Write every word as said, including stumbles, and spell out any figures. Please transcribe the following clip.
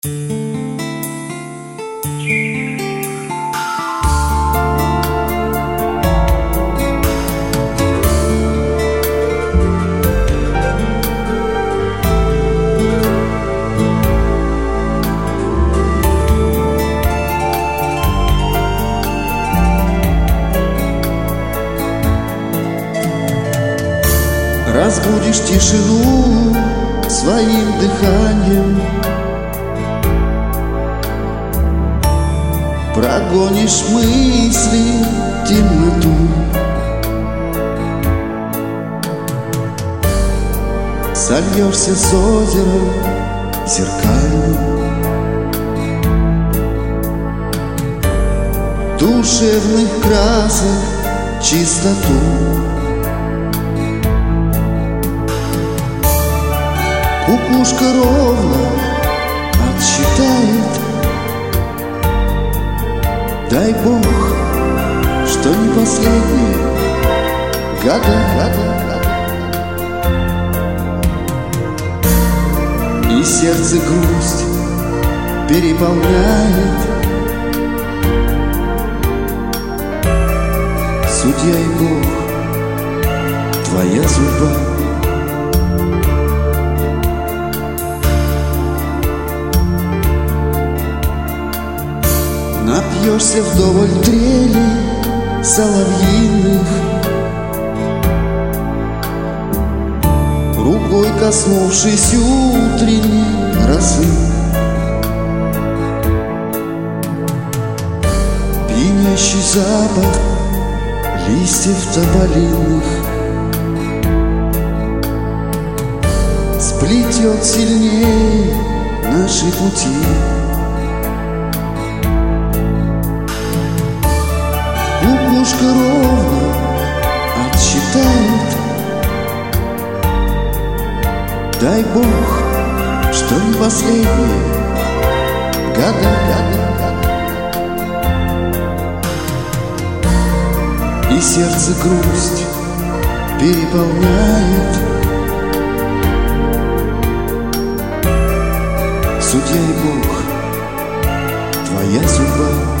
Разбудишь тишину своим дыханием, прогонишь мысли темноту, сольешься с озером зеркальным, душевных красок чистоту. Кукушка ровно отсчитает, дай Бог, что не последние года, года, года. И сердце грусть переполняет, судья и Бог, твоя судьба. Напьешься вдоволь трели соловьиных, рукой коснувшись утренней росы, пьянящий запах листьев тополиных сплетет сильнее наши пути. Кукушка ровно отсчитает, дай Бог, что не последние года, года, года. И сердце грусть переполняет, судья и Бог, твоя судьба.